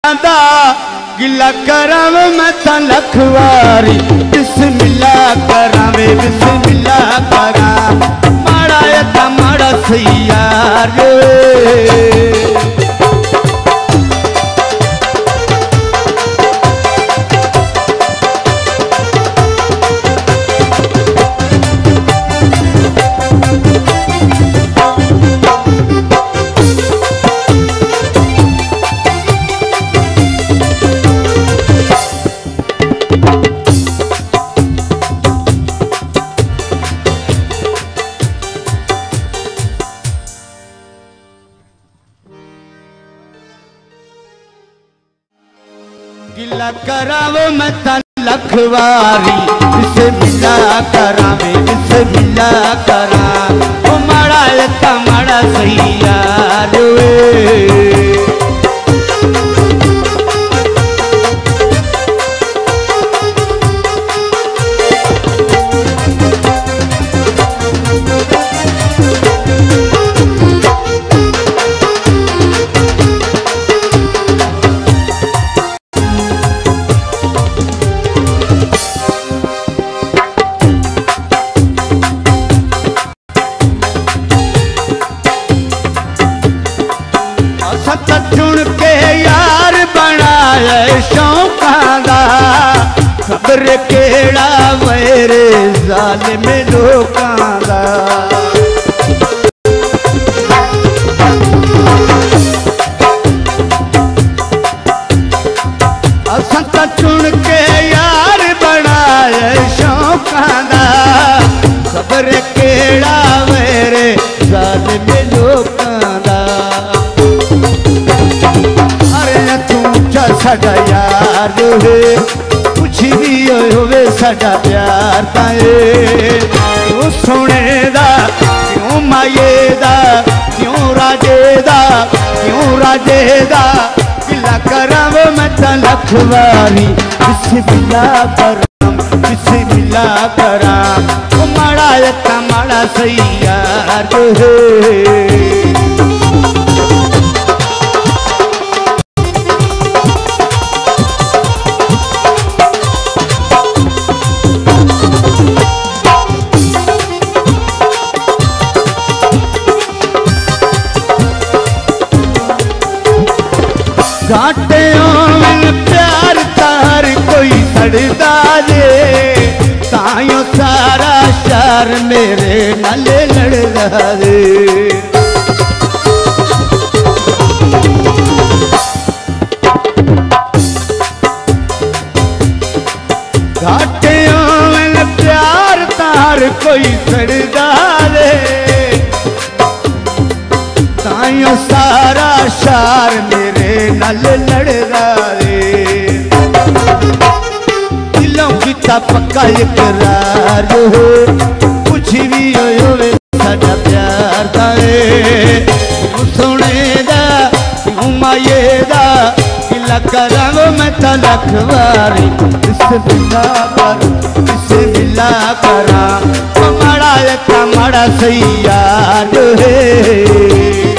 गिला कराव मैं ता लखवारी बिस्मिल्लाह करावे बिस्मिल्लाह करा माड़ा या माड़ा सही यार गिला करावो मैं ता लखवारी बिस्मिल्लाह करावे बिस्मिल्लाह करा ओ माड़ा या माड़ा सही यार चुन के यार बनाया शौकां दा खबर केड़ा मेरे जालिम लोकां दा असां तां चुन के यार बनाया शौकां दा खबर केड़ा मेरे जालिम लोकां दा साडा यार है कुछ भी होवे साडा प्यार ताए क्यों सोने दा क्यों माये दा क्यों राजे दा गिला कराव मैं ता लखवारी बिस्मिल्लाह करां बिस्मिल्लाह करां ओ माड़ा या माड़ा सही यार है घाटे प्यार तार कोई सड़दा जे तायो सारा शार मेरे नाले लड़दा जे घाटे प्यार तार कोई सड़दा जे तायो सारा शार मेरे नल लड़दा रे दिलों की ता पक्का इकरार हो कुछ भी होवे साडा प्यार दा क्यों सोने दा क्यों माये दा गिला करावो मैं ता लखवारी बिस्मिल्लाह करा माड़ा या माड़ा सही यार है।